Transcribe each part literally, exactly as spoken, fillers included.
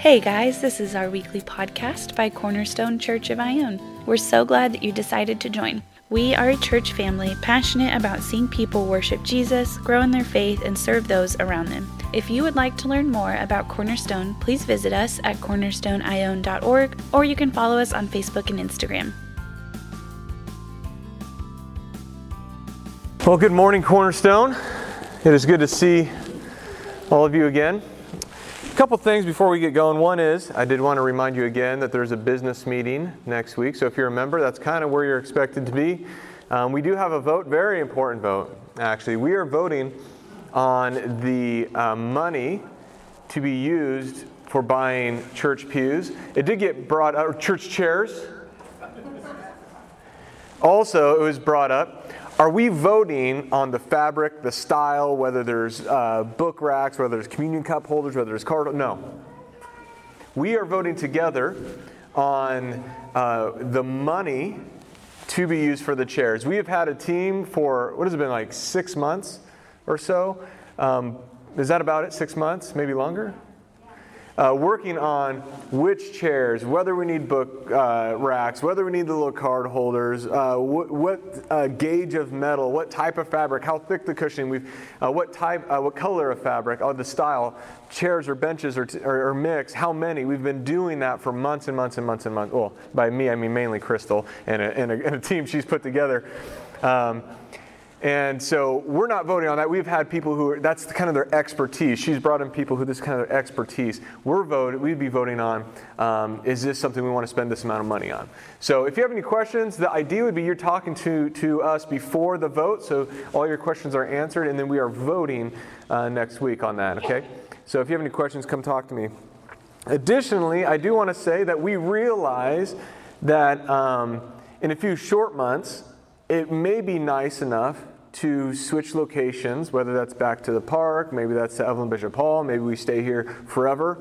Hey guys, this is our weekly podcast by Cornerstone Church of Ione. We're so glad that you decided to join. We are a church family passionate about seeing people worship Jesus, grow in their faith, and serve those around them. If you would like to learn more about Cornerstone, please visit us at cornerstone ione dot org, or you can follow us on Facebook and Instagram. Well, good morning, Cornerstone. It is good to see all of you again. A couple things before we get going. One is, I did want to remind you again that there's a business meeting next week. So if you're a member, that's kind of where you're expected to be. Um, we do have a vote, very important vote, actually. We are voting on the uh, money to be used for buying church pews. It did get brought up, church chairs. Also, it was brought up, are we voting on the fabric, the style, whether there's uh, book racks, whether there's communion cup holders, whether there's card? No. We are voting together on uh, the money to be used for the chairs. We have had a team for, what has it been, like six months or so? Um, is that about it? Six months? Maybe longer? Uh, working on which chairs, whether we need book uh, racks, whether we need the little card holders, uh, what, what uh, gauge of metal, what type of fabric, how thick the cushioning, we've, uh, what type, uh, what color of fabric, or the style, chairs or benches or, t- or, or mix, how many. We've been doing that for months and months and months and months. Well, by me, I mean mainly Crystal and a, and a, and a team she's put together. Um, And so we're not voting on that. We've had people who are, that's kind of their expertise. She's brought in people who this is kind of their expertise. We're voting, we'd be voting on, um, is this something we want to spend this amount of money on? So if you have any questions, the idea would be you're talking to, to us before the vote, so all your questions are answered, and then we are voting uh, next week on that, okay? So if you have any questions, come talk to me. Additionally, I do want to say that we realize that um, in a few short months, it may be nice enough to switch locations, whether that's back to the park, maybe that's to Evelyn Bishop Hall, maybe we stay here forever.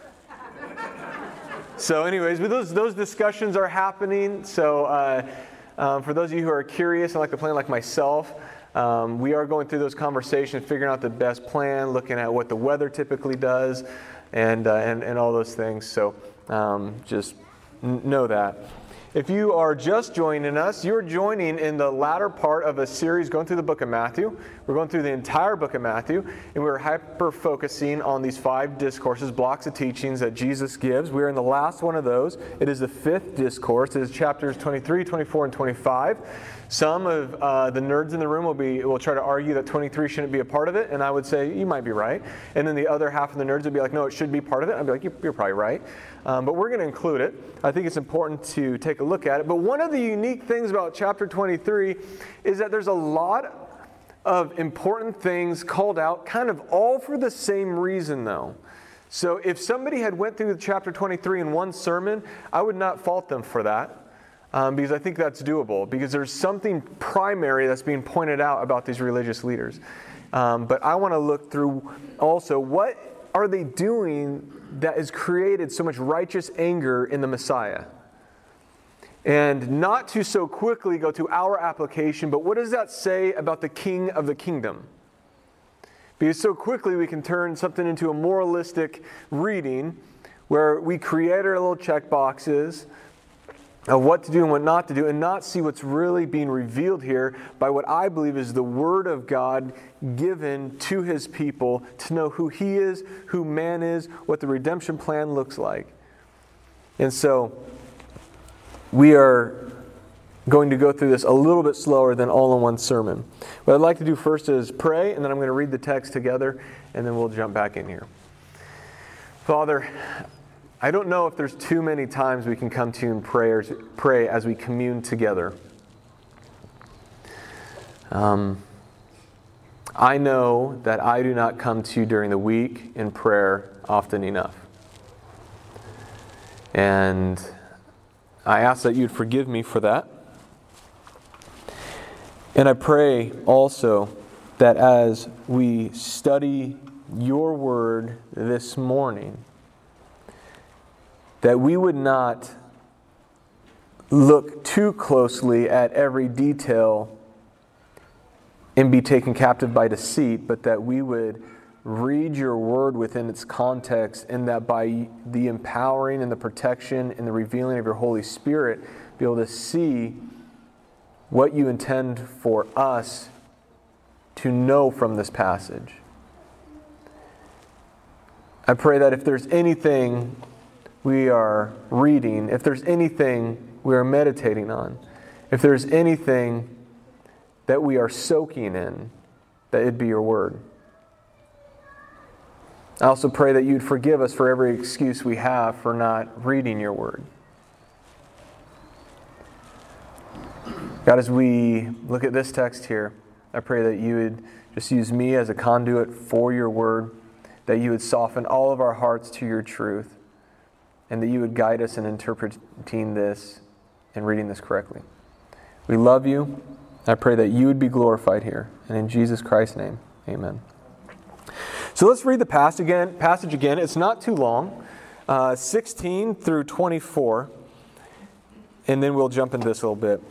So anyways, but those those discussions are happening. So uh, um, for those of you who are curious and like to plan like myself, um, we are going through those conversations, figuring out the best plan, looking at what the weather typically does, and uh, and, and all those things. So um, just n- know that. If you are just joining us, you're joining in the latter part of a series going through the book of Matthew. We're going through the entire book of Matthew, and we're hyper-focusing on these five discourses, blocks of teachings that Jesus gives. We're in the last one of those. It is the fifth discourse. It is chapters twenty-three, twenty-four, and twenty-five. Some of uh, the nerds in the room will be will try to argue that twenty-three shouldn't be a part of it, and I would say, you might be right. And then the other half of the nerds would be like, no, it should be part of it. I'd be like, you're, you're probably right. Um, but we're going to include it. I think it's important to take a look at it. But one of the unique things about chapter twenty-three is that there's a lot of important things called out, kind of all for the same reason, though. So if somebody had went through chapter twenty-three in one sermon, I would not fault them for that. Um, because I think that's doable, because there's something primary that's being pointed out about these religious leaders. Um, but I want to look through also, what are they doing that has created so much righteous anger in the Messiah? And not to so quickly go to our application, but what does that say about the King of the kingdom? Because so quickly we can turn something into a moralistic reading where we create our little check boxes of what to do and what not to do, and not see what's really being revealed here by what I believe is the Word of God given to His people to know who He is, who man is, what the redemption plan looks like. And so we are going to go through this a little bit slower than all in one sermon. What I'd like to do first is pray, and then I'm going to read the text together, and then we'll jump back in here. Father, I don't know if there's too many times we can come to you and prayers, pray as we commune together. Um, I know that I do not come to you during the week in prayer often enough. And I ask that you'd forgive me for that. And I pray also that as we study your word this morning, that we would not look too closely at every detail and be taken captive by deceit, but that we would read your word within its context, and that by the empowering and the protection and the revealing of your Holy Spirit, be able to see what you intend for us to know from this passage. I pray that if there's anything we are reading, if there's anything we are meditating on, if there's anything that we are soaking in, that it'd be your word. I also pray that you'd forgive us for every excuse we have for not reading your word. God, as we look at this text here, I pray that you would just use me as a conduit for your word, that you would soften all of our hearts to your truth, and that you would guide us in interpreting this and reading this correctly. We love you. I pray that you would be glorified here. And in Jesus Christ's name, amen. So let's read the passage again. Passage again. It's not too long, uh, sixteen through twenty-four, and then we'll jump into this a little bit.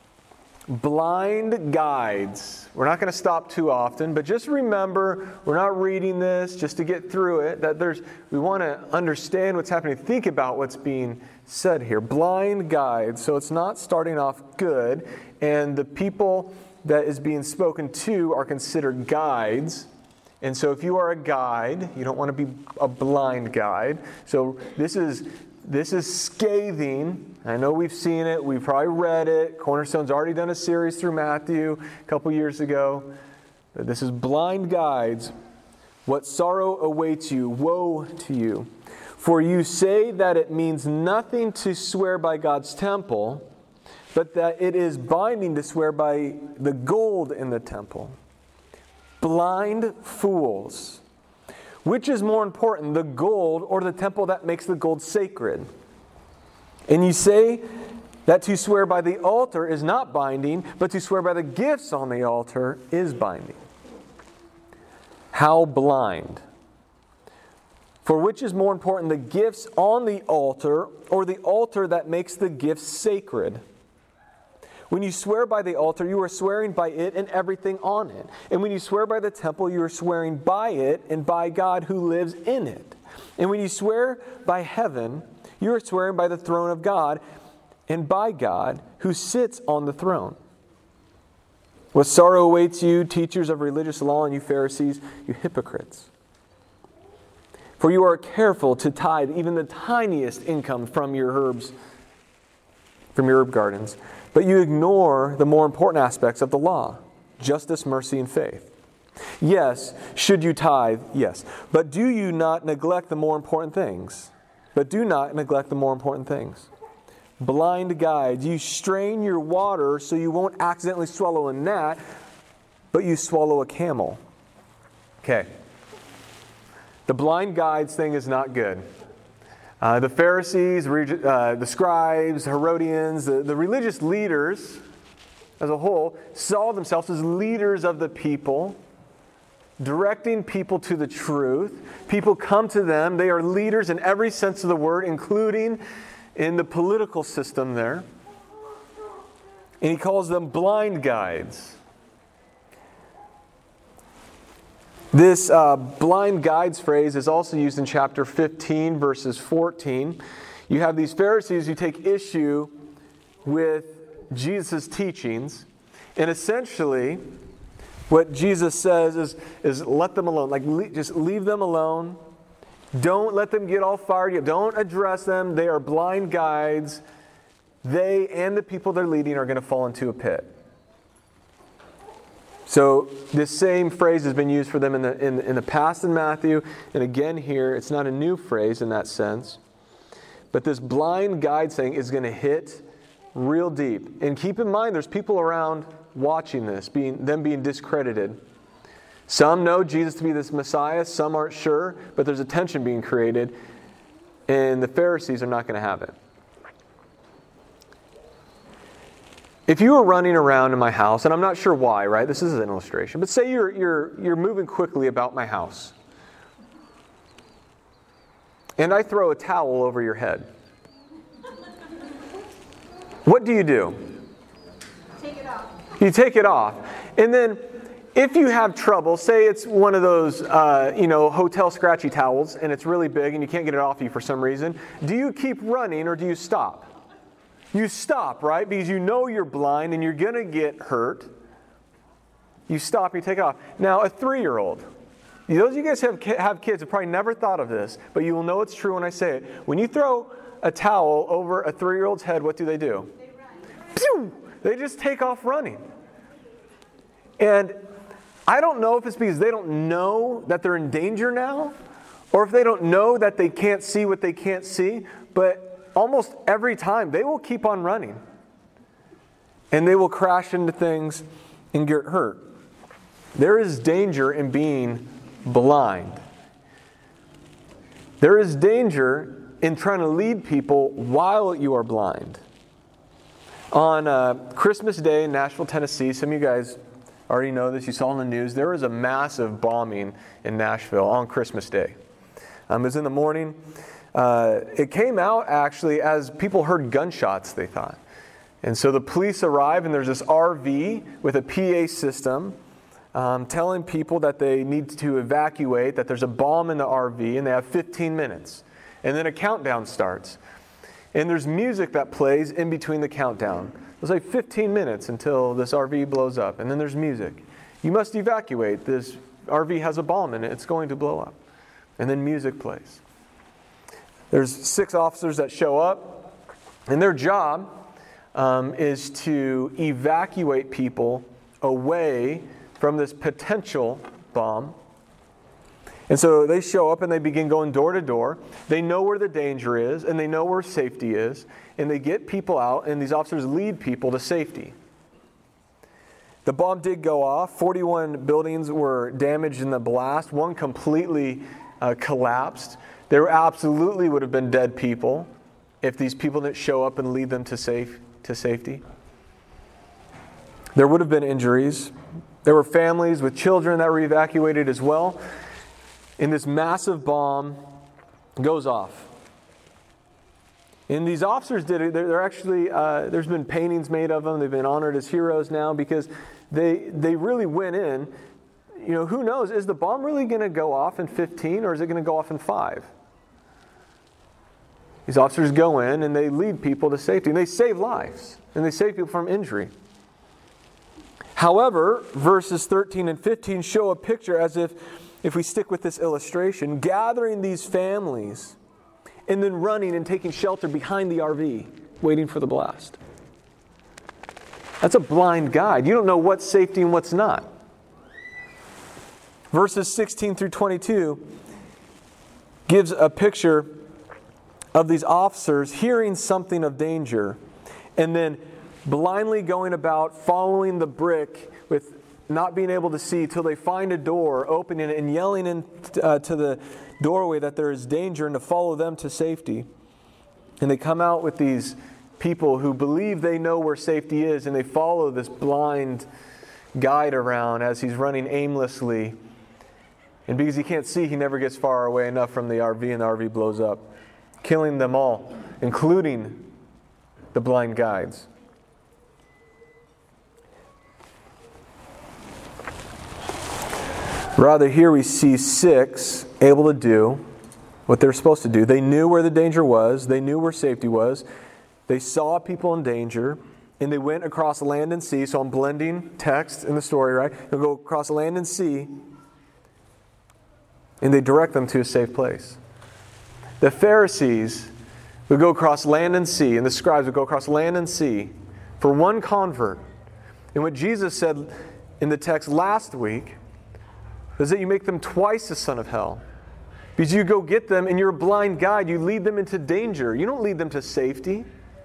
Blind guides. We're not going to stop too often, but just remember, we're not reading this just to get through it. That there's, we want to understand what's happening. Think about what's being said here. Blind guides. So it's not starting off good, and the people that is being spoken to are considered guides. And so if you are a guide, you don't want to be a blind guide. So this is this is scathing. I know we've seen it. We've probably read it. Cornerstone's already done a series through Matthew a couple years ago. But this is blind guides. What sorrow awaits you? Woe to you. For you say that it means nothing to swear by God's temple, but that it is binding to swear by the gold in the temple. Blind fools. Which is more important, the gold or the temple that makes the gold sacred? And you say that to swear by the altar is not binding, but to swear by the gifts on the altar is binding. How blind! For which is more important, the gifts on the altar or the altar that makes the gifts sacred? When you swear by the altar, you are swearing by it and everything on it. And when you swear by the temple, you are swearing by it and by God who lives in it. And when you swear by heaven, you are swearing by the throne of God and by God who sits on the throne. What sorrow awaits you, teachers of religious law, and you Pharisees, you hypocrites! For you are careful to tithe even the tiniest income from your herbs, from your herb gardens. But you ignore the more important aspects of the law: justice, mercy, and faith. Yes, should you tithe? Yes. But do you not neglect the more important things? But do not neglect the more important things. Blind guides, you strain your water so you won't accidentally swallow a gnat, but you swallow a camel. Okay. The blind guides thing is not good. Uh, the Pharisees, uh, the scribes, Herodians, the, the religious leaders as a whole saw themselves as leaders of the people, directing people to the truth. People come to them. They are leaders in every sense of the word, including in the political system there. And he calls them blind guides. This uh, blind guides phrase is also used in chapter fifteen, verses fourteen. You have these Pharisees who take issue with Jesus' teachings. And essentially, what Jesus says is, is let them alone. Like, le- just leave them alone. Don't let them get all fired up. Don't address them. They are blind guides. They and the people they're leading are going to fall into a pit. So this same phrase has been used for them in the, in, in the past in Matthew, and again here. It's not a new phrase in that sense. But this blind guide thing is going to hit real deep. And keep in mind, there's people around watching this, being them being discredited. Some know Jesus to be this Messiah, some aren't sure, but there's a tension being created, and the Pharisees are not going to have it. If you were running around in my house, and I'm not sure why, right? This is an illustration, but say you're you're you're moving quickly about my house, and I throw a towel over your head. What do you do? Take it off. You take it off, and then if you have trouble, say it's one of those, uh, you know, hotel scratchy towels, and it's really big and you can't get it off you for some reason, do you keep running or do you stop? You stop, right? Because you know you're blind and you're going to get hurt. You stop and you take it off. Now, a three-year-old. Those of you guys have have kids have probably never thought of this, but you will know it's true when I say it. When you throw a towel over a three-year-old's head, what do they do? They run. Pew! They just take off running. And I don't know if it's because they don't know that they're in danger now, or if they don't know that they can't see what they can't see, but almost every time they will keep on running. And they will crash into things and get hurt. There is danger in being blind. There is danger in trying to lead people while you are blind. On uh, Christmas Day in Nashville, Tennessee, some of you guys already know this, you saw on the news, there was a massive bombing in Nashville on Christmas Day. Um, it was in the morning. Uh, it came out actually as people heard gunshots, they thought. And so the police arrive and there's this R V with a P A system um, telling people that they need to evacuate, that there's a bomb in the R V and they have fifteen minutes. And then a countdown starts. And there's music that plays in between the countdown. It's like fifteen minutes until this R V blows up. And then there's music. You must evacuate. This R V has a bomb in it. It's going to blow up. And then music plays. There's six officers that show up. And their job um, is to evacuate people away from this potential bomb. And so they show up and they begin going door to door. They know where the danger is and they know where safety is. And they get people out and these officers lead people to safety. The bomb did go off. forty-one buildings were damaged in the blast. One completely uh, collapsed. There absolutely would have been dead people if these people didn't show up and lead them to safe to safety. There would have been injuries. There were families with children that were evacuated as well. And this massive bomb goes off. And these officers did it. They're actually, uh, there's been paintings made of them. They've been honored as heroes now because they they really went in. You know, who knows? Is the bomb really going to go off in fifteen or is it going to go off in five? These officers go in and they lead people to safety. And they save lives. And they save people from injury. However, verses thirteen and fifteen show a picture as if, if we stick with this illustration, gathering these families and then running and taking shelter behind the R V, waiting for the blast. That's a blind guide. You don't know what's safety and what's not. Verses sixteen through twenty-two gives a picture of these officers hearing something of danger and then blindly going about following the brick with not being able to see till they find a door, opening it and yelling in, uh, to the doorway that there is danger and to follow them to safety. And they come out with these people who believe they know where safety is and they follow this blind guide around as he's running aimlessly. And because he can't see, he never gets far away enough from the R V and the R V blows up, killing them all, including the blind guides. Rather, here we see six able to do what they're supposed to do. They knew where the danger was. They knew where safety was. They saw people in danger, and they went across land and sea. So I'm blending text in the story, right? They'll go across land and sea, and they direct them to a safe place. The Pharisees would go across land and sea, and the scribes would go across land and sea for one convert. And what Jesus said in the text last week is that you make them twice the son of hell. Because you go get them and you're a blind guide. You lead them into danger. You don't lead them to safety.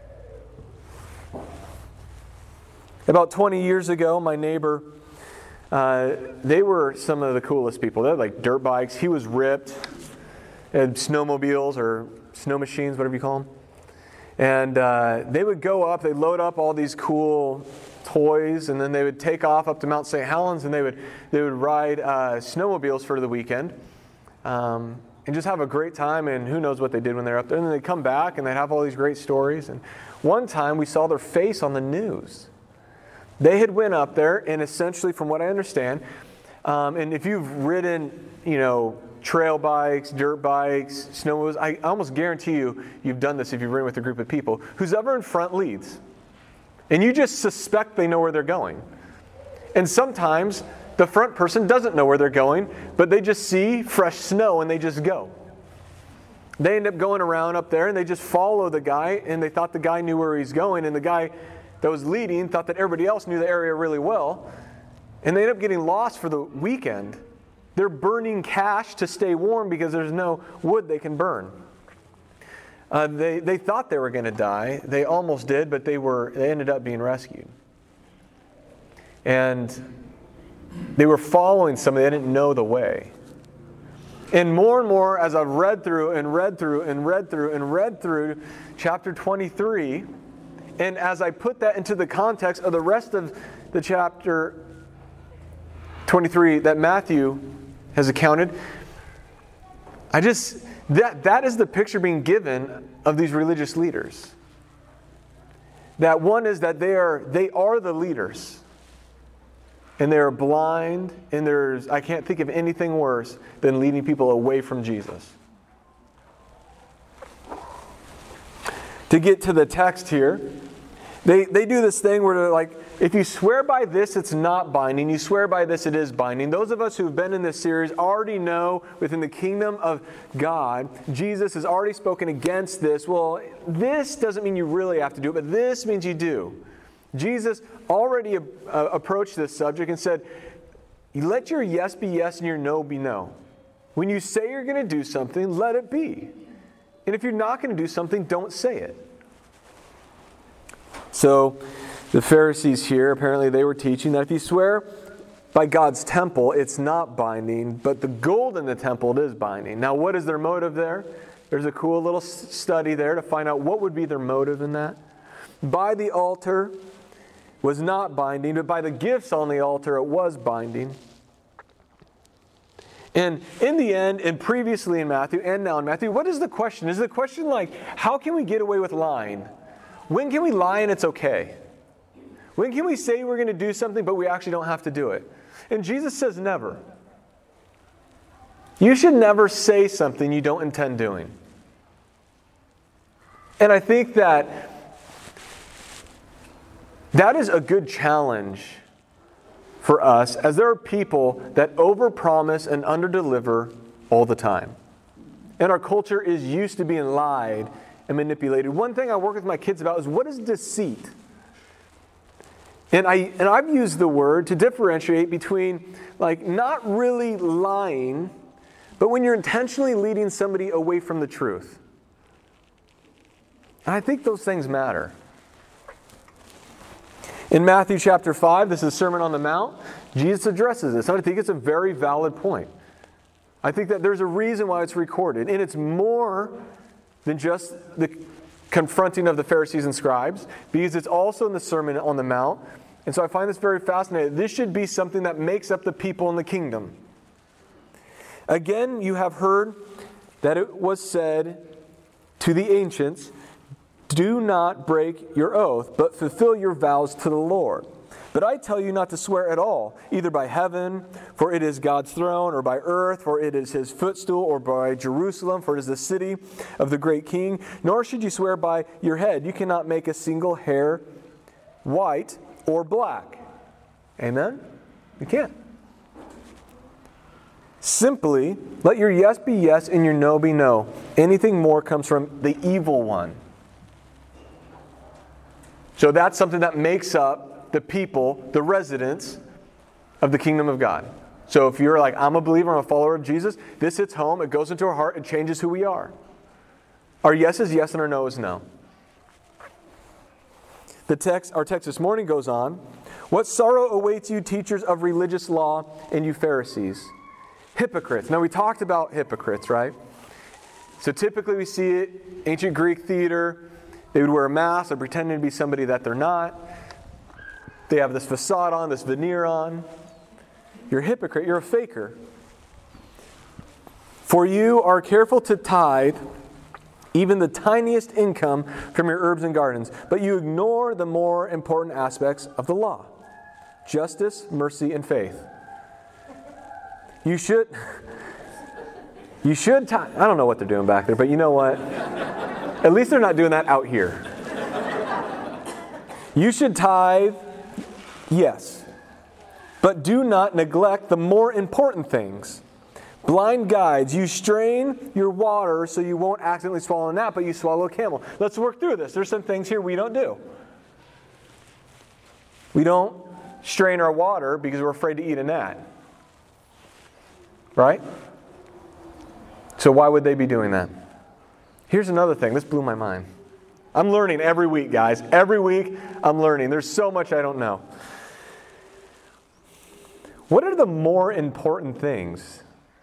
About twenty years ago, my neighbor, uh, they were some of the coolest people. They had like dirt bikes. He was ripped. And snowmobiles or snow machines, whatever you call them. And uh, they would go up, they'd load up all these cool toys, and then they would take off up to Mount Saint Helens, and they would they would ride uh, snowmobiles for the weekend, um, and just have a great time. And who knows what they did when they're up there. And then they'd come back, and they'd have all these great stories. And one time we saw their face on the news. They had went up there, and essentially, from what I understand, um, and if you've ridden, you know, trail bikes, dirt bikes, snowmobiles, I almost guarantee you, you've done this if you've ridden with a group of people. Who's ever in front leads. And you just suspect they know where they're going. And sometimes the front person doesn't know where they're going, but they just see fresh snow and they just go. They end up going around up there and they just follow the guy, and they thought the guy knew where he's going, and the guy that was leading thought that everybody else knew the area really well, and they end up getting lost for the weekend. They're burning cash to stay warm because there's no wood they can burn. Uh, they, they thought they were going to die. They almost did, but they were. They ended up being rescued. And they were following somebody. They didn't know the way. And more and more, as I've read through and read through and read through and read through chapter twenty-three, and as I put that into the context of the rest of the chapter twenty-three that Matthew has accounted, I just, that that is the picture being given of these religious leaders. That one is that they are they are the leaders. And they are blind, and there's, I can't think of anything worse than leading people away from Jesus. To get to the text here, they, they do this thing where they're like, if you swear by this, it's not binding. You swear by this, it is binding. Those of us who've been in this series already know within the kingdom of God, Jesus has already spoken against this. Well, this doesn't mean you really have to do it, but this means you do. Jesus already uh, approached this subject and said, let your yes be yes and your no be no. When you say you're going to do something, let it be. And if you're not going to do something, don't say it. So the Pharisees here, apparently they were teaching that if you swear by God's temple, it's not binding, but the gold in the temple, it is binding. Now, what is their motive there? There's a cool little study there to find out what would be their motive in that. By the altar was not binding, but by the gifts on the altar, it was binding. And in the end, and previously in Matthew, and now in Matthew, what is the question? Is the question like, how can we get away with lying? When can we lie and it's okay? When can we say we're going to do something, but we actually don't have to do it? And Jesus says never. You should never say something you don't intend doing. And I think that that is a good challenge for us, as there are people that overpromise and underdeliver all the time. And our culture is used to being lied and manipulated. One thing I work with my kids about is, what is deceit? And I and I've used the word to differentiate between, like, not really lying, but when you're intentionally leading somebody away from the truth. And I think those things matter. In Matthew chapter five, this is Sermon on the Mount, Jesus addresses this. And I think it's a very valid point. I think that there's a reason why it's recorded. And it's more than just the confronting of the Pharisees and scribes, because it's also in the Sermon on the Mount. And so I find this very fascinating. This should be something that makes up the people in the kingdom. Again, you have heard that it was said to the ancients, do not break your oath, but fulfill your vows to the Lord. But I tell you not to swear at all, either by heaven, for it is God's throne, or by earth, for it is his footstool, or by Jerusalem, for it is the city of the great king. Nor should you swear by your head. You cannot make a single hair white or black. Amen? You can't. Simply, let your yes be yes and your no be no. Anything more comes from the evil one. So that's something that makes up the people, the residents of the kingdom of God. So if you're like, I'm a believer, I'm a follower of Jesus, this hits home, it goes into our heart, it changes who we are. Our yes is yes and our no is no. The text, our text this morning goes on. What sorrow awaits you, teachers of religious law, and you Pharisees? Hypocrites. Now we talked about hypocrites, right? So typically we see it, ancient Greek theater. They would wear a mask, they're pretending to be somebody that they're not. They have this facade on, this veneer on. You're a hypocrite, you're a faker. For you are careful to tithe even the tiniest income from your herbs and gardens, but you ignore the more important aspects of the law. justice, mercy, and faith. You should, you should tithe. I don't know what they're doing back there, but you know what? At least they're not doing that out here. You should tithe, yes. But do not neglect the more important things. Blind guides, you strain your water so you won't accidentally swallow a gnat, but you swallow a camel. Let's work through this. There's some things here we don't do. We don't strain our water because we're afraid to eat a gnat. Right? So why would they be doing that? Here's another thing. This blew my mind. I'm learning every week, guys. Every week I'm learning. There's so much I don't know. What are the more important things?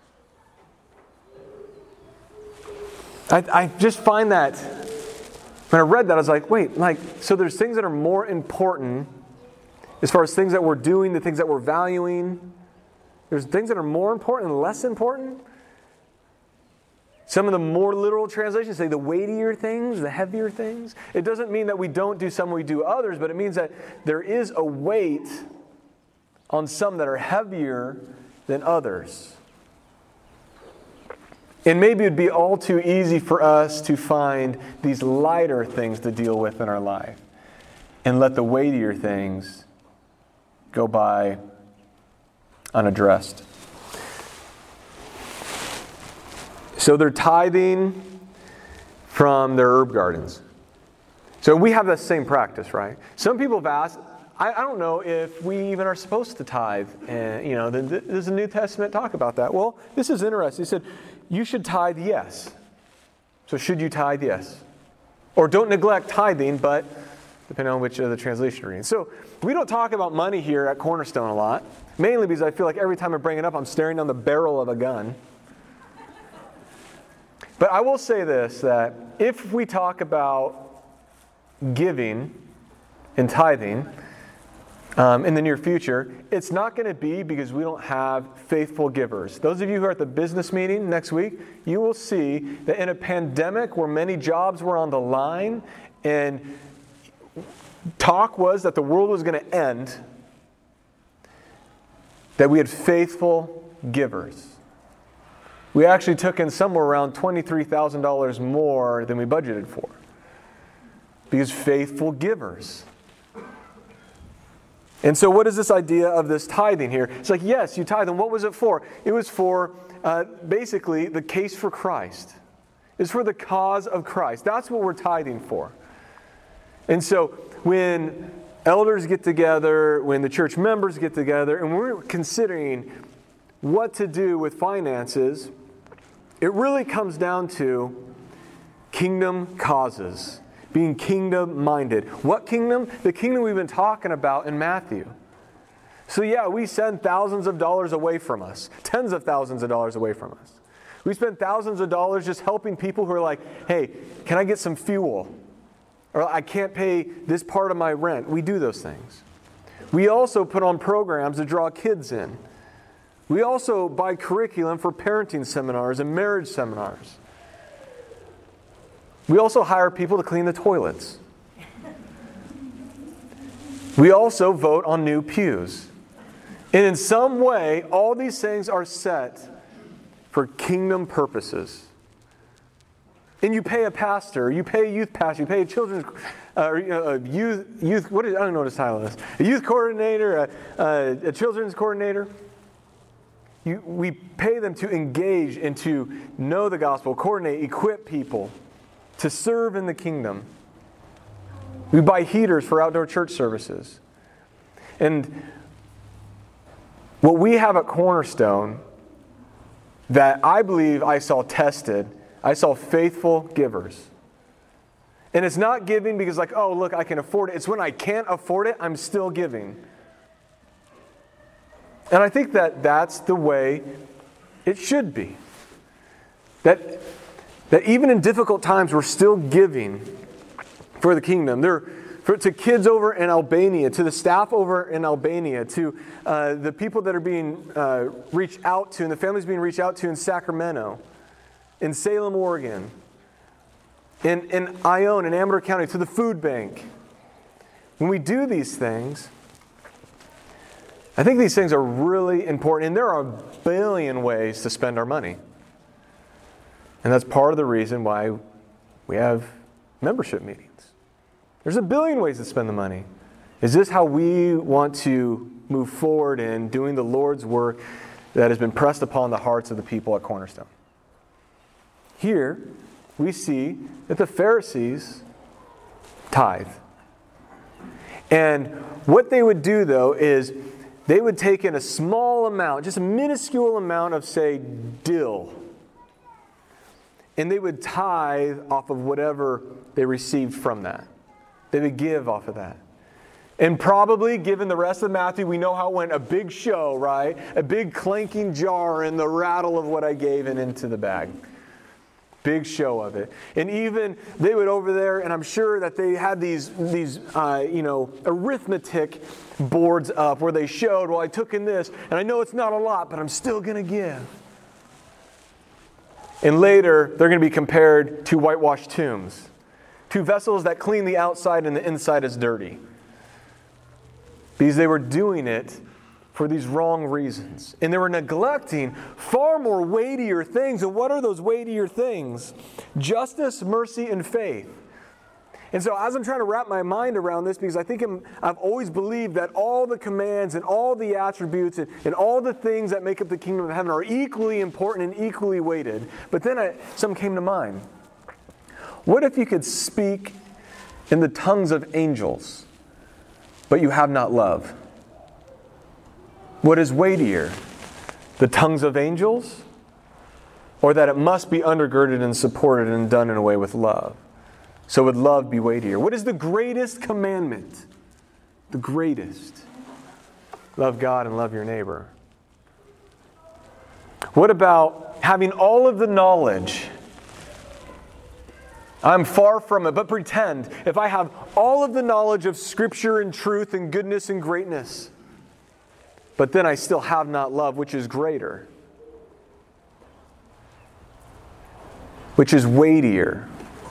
I, I just find that, when I read that, I was like, wait, like, so there's things that are more important as far as things that we're doing, the things that we're valuing. There's things that are more important and less important. Some of the more literal translations say the weightier things, the heavier things. It doesn't mean that we don't do some, we do others, but it means that there is a weight on some that are heavier than others. And maybe it would be all too easy for us to find these lighter things to deal with in our life and let the weightier things go by unaddressed. So they're tithing from their herb gardens. So we have that same practice, right? Some people have asked, I, I don't know if we even are supposed to tithe. And, you know, the, the, does the New Testament talk about that? Well, this is interesting. He said, you should tithe, yes. So should you tithe? Yes. Or don't neglect tithing, but depending on which of the translation you're reading. So we don't talk about money here at Cornerstone a lot, mainly because I feel like every time I bring it up, I'm staring down the barrel of a gun. But I will say this, that if we talk about giving and tithing um, in the near future, it's not going to be because we don't have faithful givers. Those of you who are at the business meeting next week, you will see that in a pandemic where many jobs were on the line and talk was that the world was going to end, that we had faithful givers. We actually took in somewhere around twenty-three thousand dollars more than we budgeted for. Because faithful givers. And so what is this idea of this tithing here? It's like, yes, you tithe. And what was it for? It was for uh, basically the case for Christ. It's for the cause of Christ. That's what we're tithing for. And so when elders get together, when the church members get together, and we're considering what to do with finances, it really comes down to kingdom causes, being kingdom-minded. What kingdom? The kingdom we've been talking about in Matthew. So yeah, we send thousands of dollars away from us, tens of thousands of dollars away from us. We spend thousands of dollars just helping people who are like, hey, can I get some fuel? Or I can't pay this part of my rent. We do those things. We also put on programs to draw kids in. We also buy curriculum for parenting seminars and marriage seminars. We also hire people to clean the toilets. We also vote on new pews. And in some way, all these things are set for kingdom purposes. And you pay a pastor, you pay a youth pastor, you pay a children's, uh, a youth, youth. What is? I don't know what his title is. A youth coordinator, a, a, a children's coordinator. You, we pay them to engage and to know the gospel, coordinate, equip people to serve in the kingdom. We buy heaters for outdoor church services. And what we have at Cornerstone that I believe I saw tested, I saw faithful givers. And it's not giving because like, oh, look, I can afford it. It's when I can't afford it, I'm still giving. And I think that that's the way it should be. That, that even in difficult times, we're still giving for the kingdom. There, for, to kids over in Albania, to the staff over in Albania, to uh, the people that are being uh, reached out to, and the families being reached out to in Sacramento, in Salem, Oregon, in, in Ione, in Amador County, to the food bank. When we do these things, I think these things are really important, and there are a billion ways to spend our money. And that's part of the reason why we have membership meetings. There's a billion ways to spend the money. Is this how we want to move forward in doing the Lord's work that has been pressed upon the hearts of the people at Cornerstone? Here, we see that the Pharisees tithe. And what they would do, though, is they would take in a small amount, just a minuscule amount of, say, dill. And they would tithe off of whatever they received from that. They would give off of that. And probably, given the rest of Matthew, we know how it went, a big show, right? A big clanking jar and the rattle of what I gave and into the bag. Big show of it. And even they would over there, and I'm sure that they had these, these uh, you know, arithmetic boards up where they showed, well, I took in this, and I know it's not a lot, but I'm still going to give. And later, they're going to be compared to whitewashed tombs. Two vessels that clean the outside and the inside is dirty. Because they were doing it for these wrong reasons. And they were neglecting far more weightier things. And what are those weightier things? Justice, mercy, and faith. And so as I'm trying to wrap my mind around this, because I think I'm, I've always believed that all the commands and all the attributes and, and all the things that make up the kingdom of heaven are equally important and equally weighted. But then I, something came to mind. What if you could speak in the tongues of angels, but you have not love? What is weightier? The tongues of angels? Or that it must be undergirded and supported and done in a way with love? So would love be weightier? What is the greatest commandment? The greatest. Love God and love your neighbor. What about having all of the knowledge? I'm far from it, but pretend if I have all of the knowledge of Scripture and truth and goodness and greatness, but then I still have not love, which is greater, which is weightier.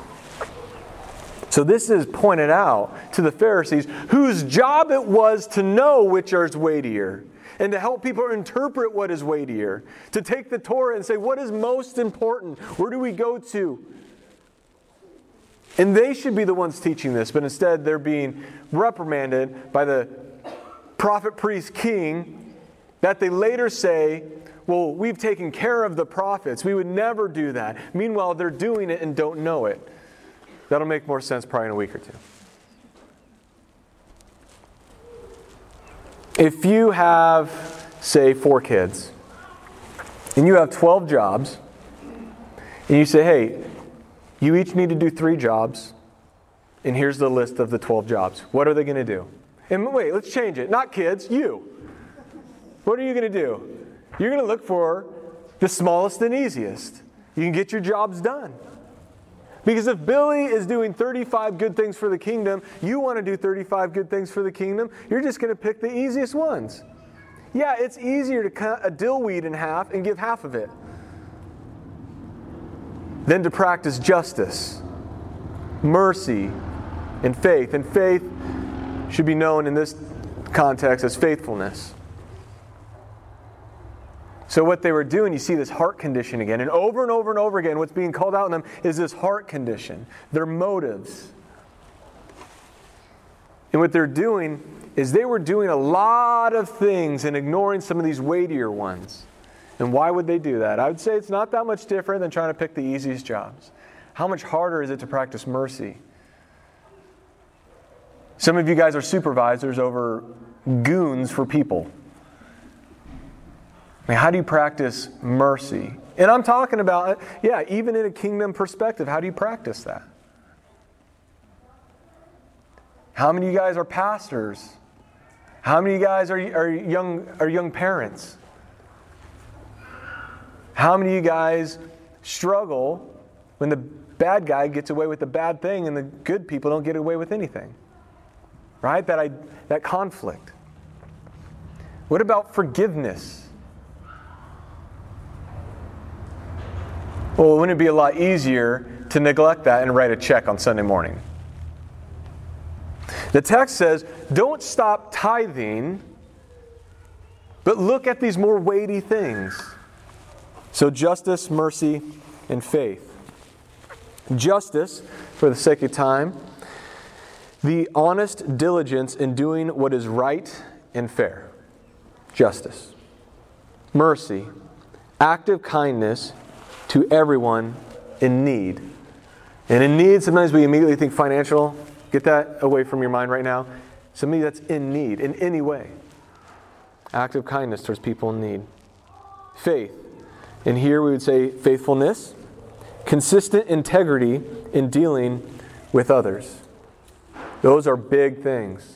So this is pointed out to the Pharisees, whose job it was to know which is weightier, and to help people interpret what is weightier, to take the Torah and say, what is most important? Where do we go to? And they should be the ones teaching this, but instead they're being reprimanded by the prophet, priest, king, that they later say, well, we've taken care of the prophets. We would never do that. Meanwhile, they're doing it and don't know it. That'll make more sense probably in a week or two. If you have, say, four kids, and you have twelve jobs, and you say, hey, you each need to do three jobs, and here's the list of the twelve jobs. What are they going to do? And wait, let's change it. Not kids, you. What are you going to do? You're going to look for the smallest and easiest. You can get your jobs done. Because if Billy is doing thirty-five good things for the kingdom, you want to do thirty-five good things for the kingdom, you're just going to pick the easiest ones. Yeah, it's easier to cut a dill weed in half and give half of it than to practice justice, mercy, and faith. And faith should be known in this context as faithfulness. So what they were doing, you see this heart condition again. And over and over and over again, what's being called out in them is this heart condition. Their motives. And what they're doing is they were doing a lot of things and ignoring some of these weightier ones. And why would they do that? I would say it's not that much different than trying to pick the easiest jobs. How much harder is it to practice mercy? Some of you guys are supervisors over goons for people. I mean, how do you practice mercy? And I'm talking about, yeah, even in a kingdom perspective, how do you practice that? How many of you guys are pastors? How many of you guys are, are young are young parents? How many of you guys struggle when the bad guy gets away with the bad thing and the good people don't get away with anything? Right? That I, that conflict. What about forgiveness? Well, wouldn't it be a lot easier to neglect that and write a check on Sunday morning? The text says, don't stop tithing But look at these more weighty things. So justice, mercy, and faith. Justice, for the sake of time, the honest diligence in doing what is right and fair. Justice. Mercy, active kindness to everyone in need. And in need, sometimes we immediately think financial. Get that away from your mind right now. Somebody that's in need in any way. Active kindness towards people in need. Faith. And here we would say faithfulness. Consistent integrity in dealing with others. Those are big things.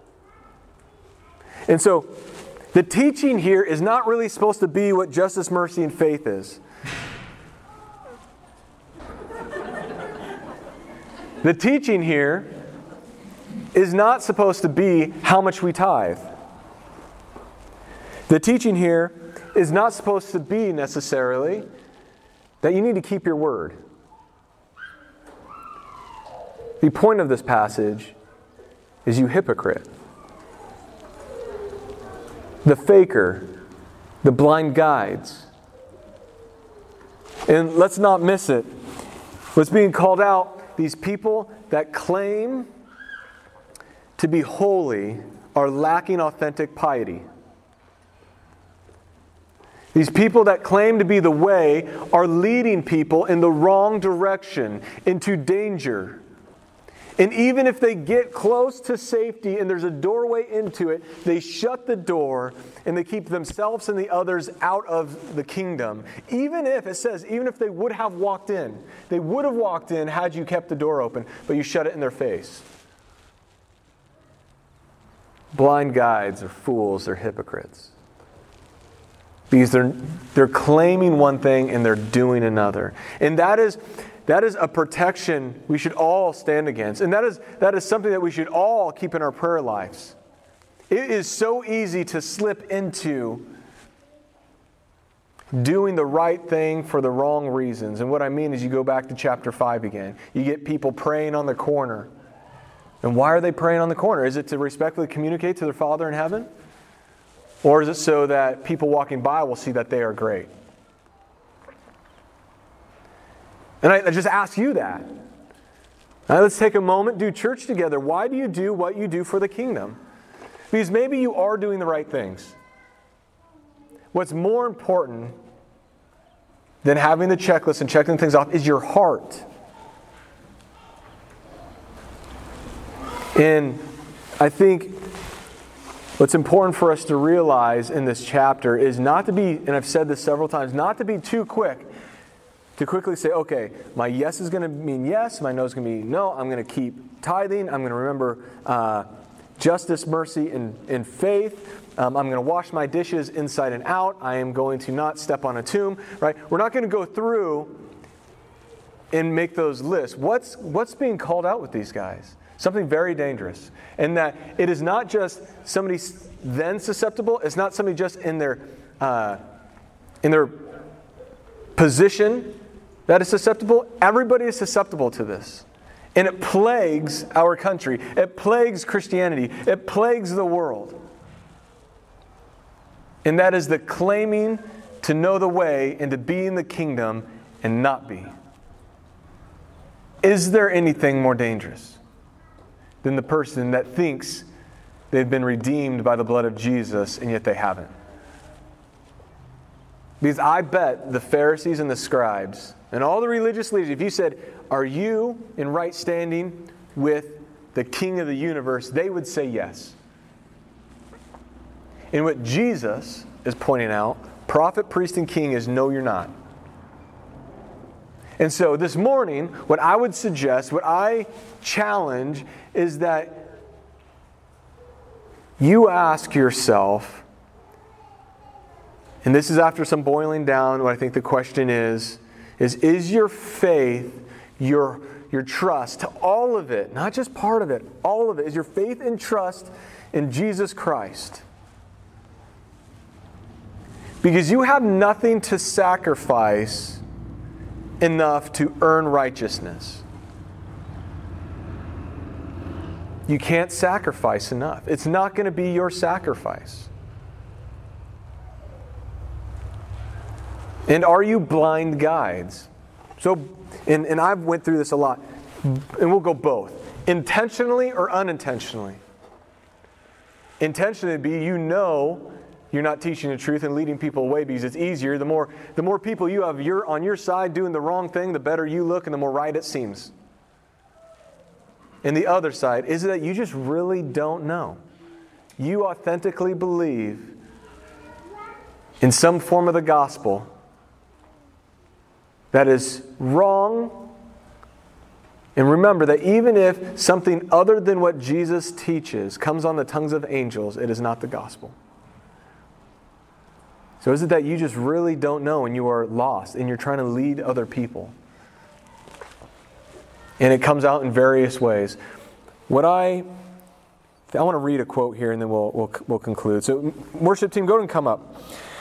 And so, the teaching here is not really supposed to be what justice, mercy, and faith is. The teaching here is not supposed to be how much we tithe. The teaching here is not supposed to be necessarily that you need to keep your word. The point of this passage is you hypocrite. The faker, the blind guides. And let's not miss it. What's being called out, these people that claim to be holy are lacking authentic piety. These people that claim to be the way are leading people in the wrong direction, into danger. And even if they get close to safety and there's a doorway into it, they shut the door and they keep themselves and the others out of the kingdom. Even if, it says, even if they would have walked in, they would have walked in had you kept the door open, but you shut it in their face. Blind guides are fools, they're hypocrites. Because they're, they're claiming one thing and they're doing another. And that is... That is a protection we should all stand against. And that is that is something that we should all keep in our prayer lives. It is so easy to slip into doing the right thing for the wrong reasons. And what I mean is you go back to chapter five again. You get people praying on the corner. And why are they praying on the corner? Is it to respectfully communicate to their Father in heaven? Or is it so that people walking by will see that they are great? And I, I just ask you that. Now let's take a moment, do church together. Why do you do what you do for the kingdom? Because maybe you are doing the right things. What's more important than having the checklist and checking things off is your heart. And I think what's important for us to realize in this chapter is not to be, and I've said this several times, not to be too quick to quickly say, okay, my yes is going to mean yes, my no is going to mean no, I'm going to keep tithing, I'm going to remember uh, justice, mercy, and, and faith. Um, I'm going to wash my dishes inside and out. I am going to not step on a tomb, right? We're not going to go through and make those lists. What's, what's being called out with these guys? Something very dangerous. And that it is not just somebody then susceptible, it's not somebody just in their uh, in their position that is susceptible. Everybody is susceptible to this. And it plagues our country. It plagues Christianity. It plagues the world. And that is the claiming to know the way and to be in the kingdom and not be. Is there anything more dangerous than the person that thinks they've been redeemed by the blood of Jesus and yet they haven't? Because I bet the Pharisees and the scribes and all the religious leaders, if you said, are you in right standing with the King of the universe, they would say yes. And what Jesus is pointing out, prophet, priest, and king, is no, you're not. And so this morning, what I would suggest, what I challenge, is that you ask yourself, and this is after some boiling down, what I think the question is, is, is your faith, your, your trust, to all of it, not just part of it, all of it, is your faith and trust in Jesus Christ? Because you have nothing to sacrifice enough to earn righteousness. You can't sacrifice enough. It's not going to be your sacrifice. And are you blind guides? So, and, and I've went through this a lot, and we'll go both. Intentionally or unintentionally? Intentionally be you know you're not teaching the truth and leading people away because it's easier. The more, the more people you have your, on your side doing the wrong thing, the better you look and the more right it seems. And the other side is that you just really don't know. You authentically believe in some form of the gospel that is wrong. And remember that even if something other than what Jesus teaches comes on the tongues of angels, it is not the gospel. So is it that you just really don't know and you are lost and you're trying to lead other people? And it comes out in various ways. What I I want to read a quote here and then we'll we'll, we'll conclude. So worship team, go ahead and come up.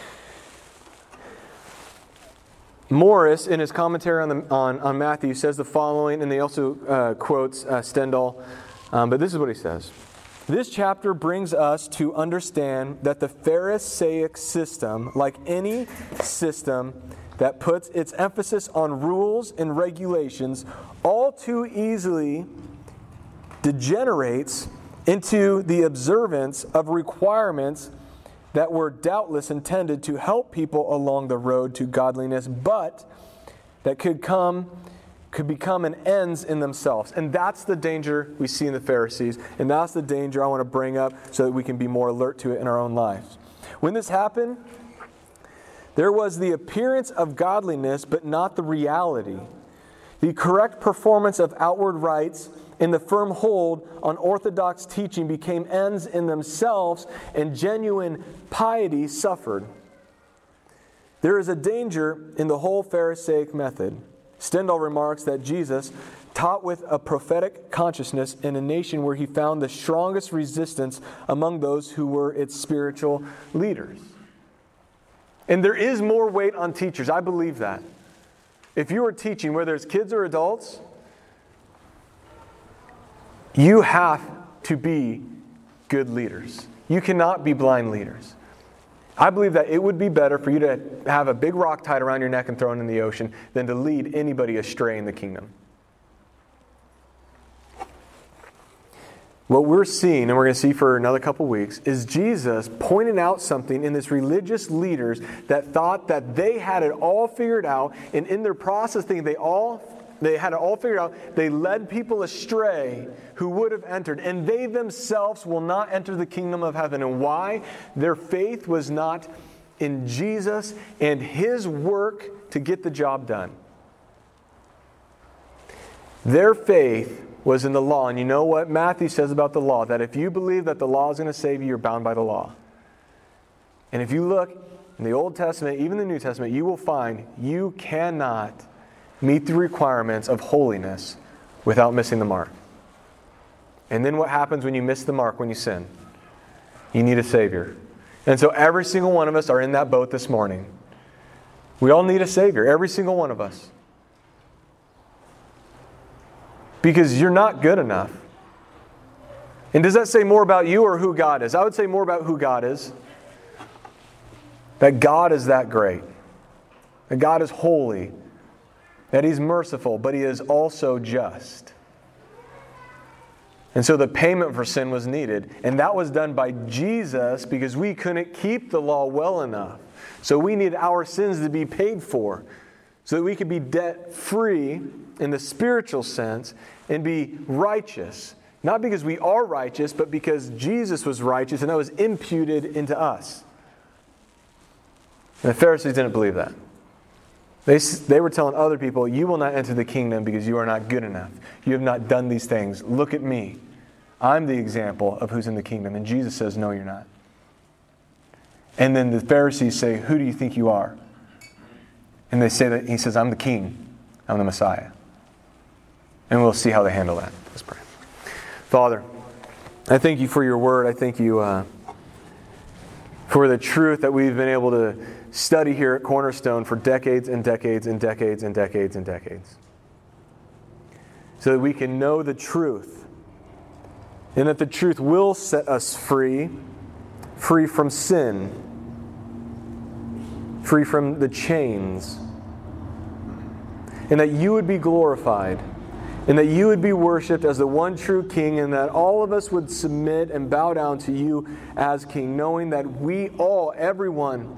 Morris, in his commentary on, the, on, on Matthew, says the following, and he also uh, quotes uh, Stendhal, um, but this is what he says. This chapter brings us to understand that the Pharisaic system, like any system that puts its emphasis on rules and regulations, all too easily degenerates into the observance of requirements that were doubtless intended to help people along the road to godliness, but that could come, could become an ends in themselves. And that's the danger we see in the Pharisees, and that's the danger I want to bring up so that we can be more alert to it in our own lives. When this happened, there was the appearance of godliness, but not the reality. The correct performance of outward rites and the firm hold on orthodox teaching became ends in themselves, and genuine piety suffered. There is a danger in the whole Pharisaic method. Stendhal remarks that Jesus taught with a prophetic consciousness in a nation where he found the strongest resistance among those who were its spiritual leaders. And there is more weight on teachers. I believe that. If you are teaching, whether it's kids or adults, you have to be good leaders. You cannot be blind leaders. I believe that it would be better for you to have a big rock tied around your neck and thrown in the ocean than to lead anybody astray in the kingdom. What we're seeing, and we're going to see for another couple weeks, is Jesus pointing out something in this religious leaders that thought that they had it all figured out, and in their process thinking they all They had it all figured out. They led people astray who would have entered. And they themselves will not enter the kingdom of heaven. And why? Their faith was not in Jesus and His work to get the job done. Their faith was in the law. And you know what Matthew says about the law? That if you believe that the law is going to save you, you're bound by the law. And if you look in the Old Testament, even the New Testament, you will find you cannot meet the requirements of holiness without missing the mark. And then what happens when you miss the mark when you sin? You need a Savior. And so every single one of us are in that boat this morning. We all need a Savior, every single one of us. Because you're not good enough. And does that say more about you or who God is? I would say more about who God is. That God is that great. That God is holy. That He's merciful, but He is also just. And so the payment for sin was needed. And that was done by Jesus because we couldn't keep the law well enough. So we needed our sins to be paid for so that we could be debt-free in the spiritual sense and be righteous. Not because we are righteous, but because Jesus was righteous and that was imputed into us. And the Pharisees didn't believe that. They, they were telling other people, you will not enter the kingdom because you are not good enough. You have not done these things. Look at me. I'm the example of who's in the kingdom. And Jesus says, no, you're not. And then the Pharisees say, who do you think you are? And they say that He says, I'm the king. I'm the Messiah. And we'll see how they handle that. Let's pray. Father, I thank You for Your word. I thank You uh, for the truth that we've been able to study here at Cornerstone for decades and decades and decades and decades and decades. So that we can know the truth. And that the truth will set us free, free from sin. free from the chains, and that you would be glorified, and that you would be worshiped as the one true King, and that all of us would submit and bow down to you as King, knowing that we all, everyone,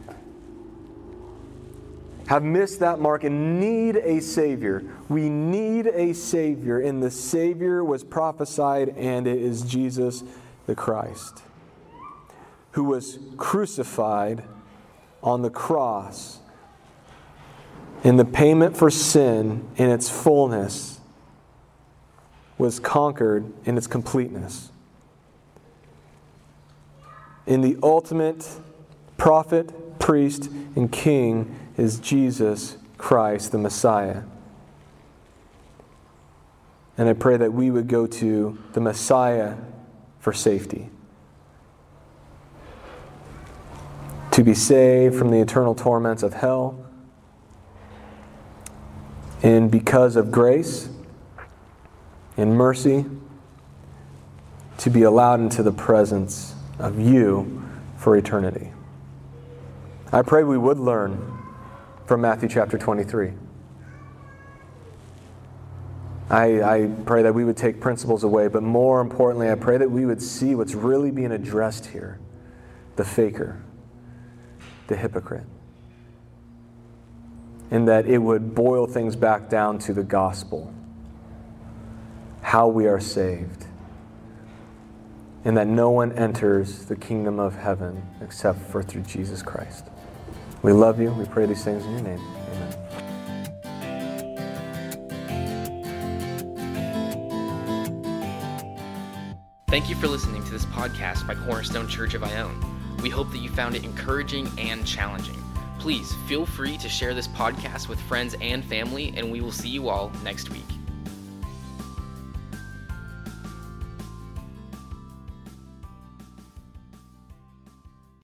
have missed that mark and need a Savior. We need a Savior, and the Savior was prophesied, and it is Jesus the Christ, who was crucified on the cross, and the payment for sin in its fullness was conquered in its completeness. In the ultimate prophet, priest, and king is Jesus Christ, the Messiah. And I pray that we would go to the Messiah for safety, to be saved from the eternal torments of hell, and because of grace and mercy, to be allowed into the presence of you for eternity. I pray we would learn from Matthew chapter twenty-three. I, I pray that we would take principles away, but more importantly, I pray that we would see what's really being addressed here. The faker, the hypocrite. And that it would boil things back down to the gospel. How we are saved. And that no one enters the kingdom of heaven except for through Jesus Christ. We love you. We pray these things in your name. Amen. Thank you for listening to this podcast by Cornerstone Church of Ione. We hope that you found it encouraging and challenging. Please feel free to share this podcast with friends and family, and we will see you all next week.